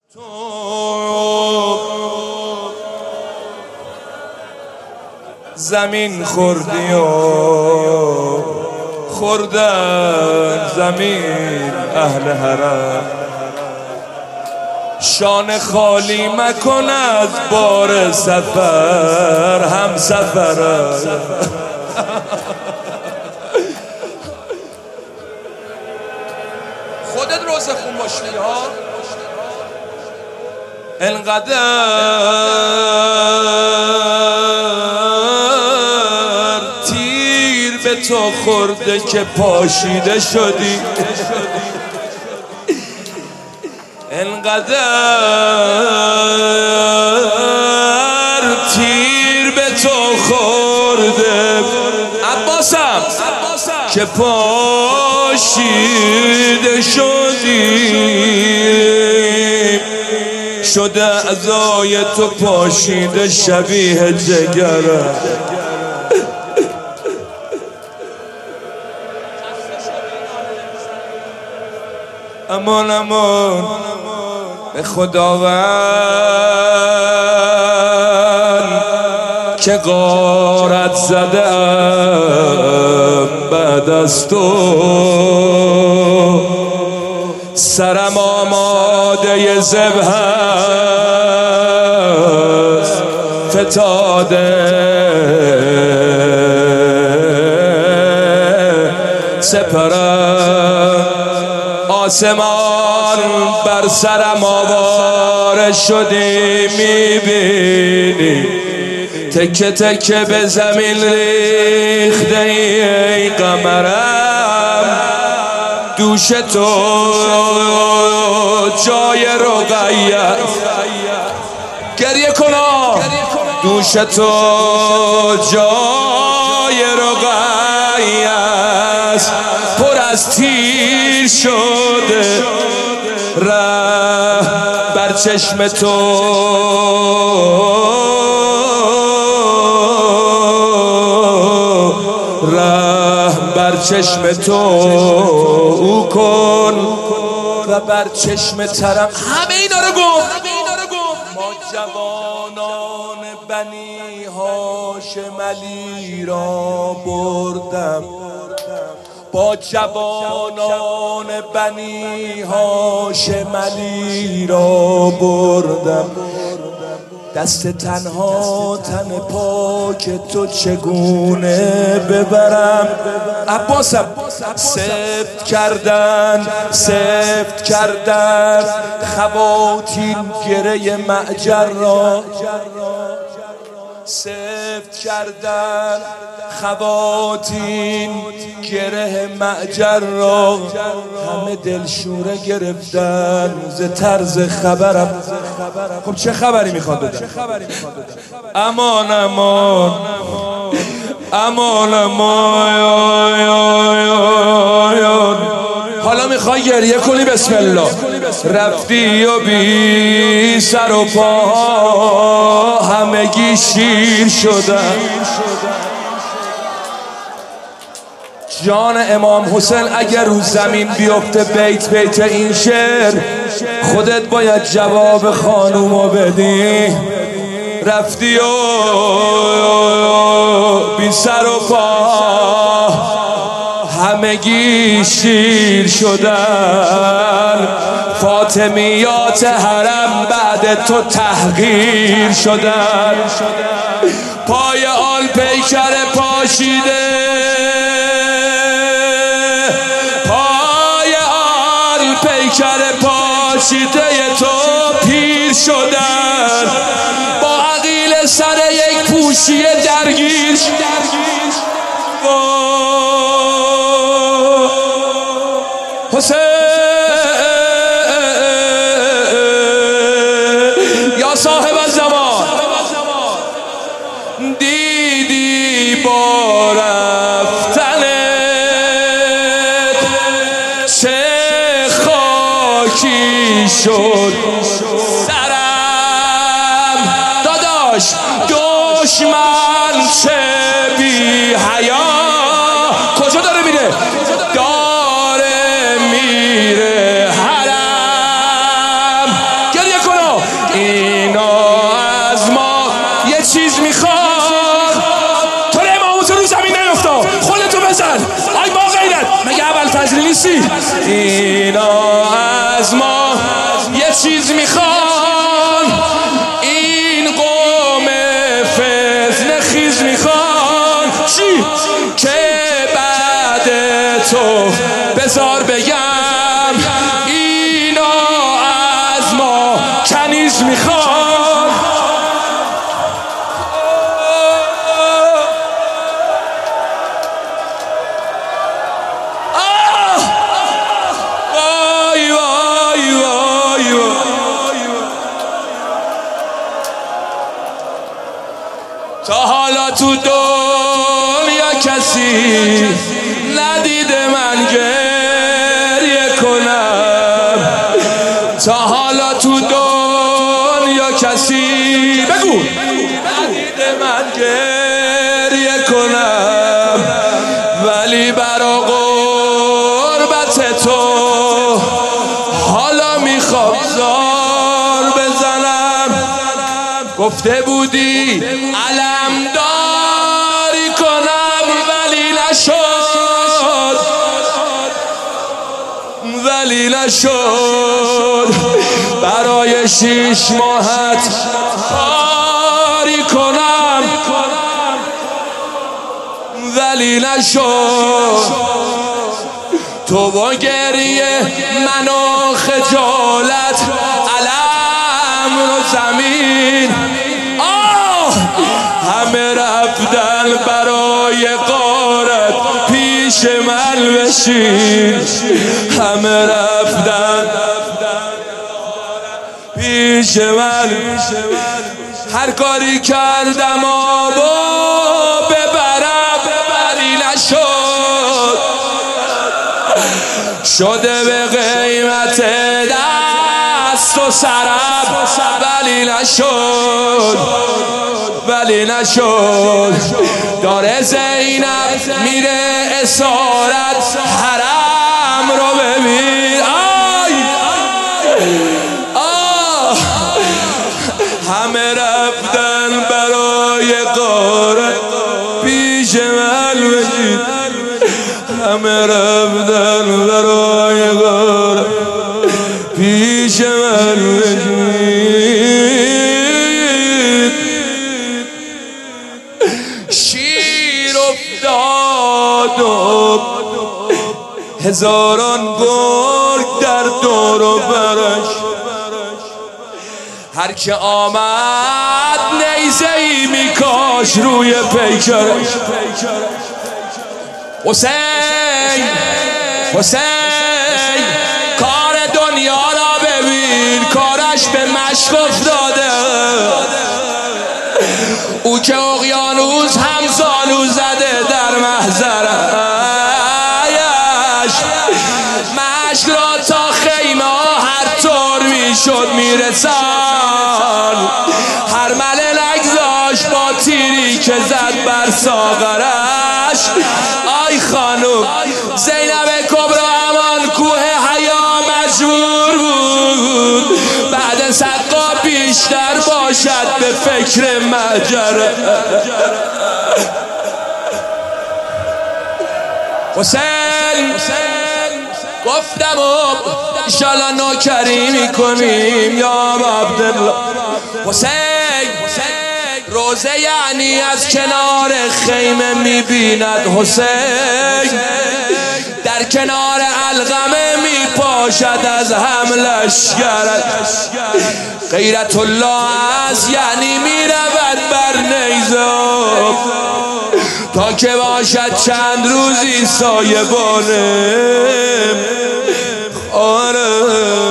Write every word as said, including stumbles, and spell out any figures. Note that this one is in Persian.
تو زمین خوردی و خوردن زمین اهل حرم. شانه خالی مکن از بار سفر، هم سفر خودت روزه خون باشی ها. انقدر تیر به تو خورده که پاشیده شدی، انقدر تیر به تو خورده عباسم که پاشیده شدی، شده اعضای تو پاشیده شبیه جگرم. امان امان به خداوند که غارت زدم بعد از تو، سرم آماده ذبح است فتاده سپرم. آسمان بر سرم آواره شدی، میبینی تکه تکه به زمین ریخته ای قمرم. دوش تو جای رقیه گریه کنا، دوش تو جای رقیه است پر از تیر شده، ره بر چشم تو ره بر چشم تو او کن و بر چشم ترم. همه اینا رو گفت. ما جوانان بنی هاشم علی را بردم، با جوانان بنی هاشم علی را بردم. دست تنها تن پاک تو چگونه ببرم. عباسم سفت کردن سفت کردن خواتین گره معجر را، سفت کردن خواتین گره معجر را. همه دلشوره گرفتن ز طرز خبرم. خب چه خبری میخواد بدن؟ امان امان امان امان. حالا میخوای گریه کنی؟ بسم الله. رفتی و بی سر و پا همگی شیر شدن. جان امام حسین اگر رو زمین بیفته بیت بیت این شعر، خودت باید جواب خانومو بدی. رفتی و بی سر و پا همگی شیر شدن. فاطمیات حرم بعد تو تحقیر شدن. پای آل پیکر پاشیده، پای آل پیکر پاشیده تو پیر شدن. با عقیل سر یک پوشی درگیر حسین یا صاحب الزمان. دیدی با رفتنت چه خاکی شد سرم. داداش دشمن چه بی حیا کجا داره میره؟ داره میره حرم. گریه کن. چیز میخوان، این قوم فتنه خیز میخوان. چی؟ که بعد تو بذار بگم اینا از ما کنیز میخوان. وای وای وای وای. تا حالا تو دنیا کسی ندیده من گریه کنم، تا حالا تو دنیا کسی بگو ندیده من گریه کنم، ولی برا قربت تو حالا میخوام زار بزنم. گفته بودی علمداری کنم ولی نشد، ولی نشد. برای شیش ماهت کاری کنم ولی نشد. تو با گریه من و خجالت علم رو زمین، آه همه رفتن برای غارت پیش من بشین، همه رفتن پیش من. هر کاری کردم آبو ببرم ولی نشد، شده به قیمت دست و سرم ولی نشد، ولی نشد. داره زینب میره اسارت حرم رو ببین. آی آه همه رفتن برای غارت پیش من بشید، همه رفتن برای غارت پیش من بشید. شیر افتاد و هزاران گرگ در دور و برش، هر که آمد نیزه‌ای میکاش روی پیکرش. حسین حسین کار دنیا را ببین، کارش به مشق افتاده. او که اقیانوس هم زانو زده در محضرش، مشق را تا خیمه هر طور میشد میرسان. هر مله نگذاشت با تیری که زد بر ساغرش. آی خانوم زینب کبرا همان کوه حیا مجبور بود بعد سقا بیشتر باشد به فکر مهجر. حسین گفتم و انشالله نوکری میکنیم یا عبدالله. حسین روزه یعنی از کنار خیمه میبیند، حسین در کنار علقمه میپاشد از هم لشکرت. غیرت الله از یعنی میرود بر نیزه تا که باشد چند روزی سایبانه. آره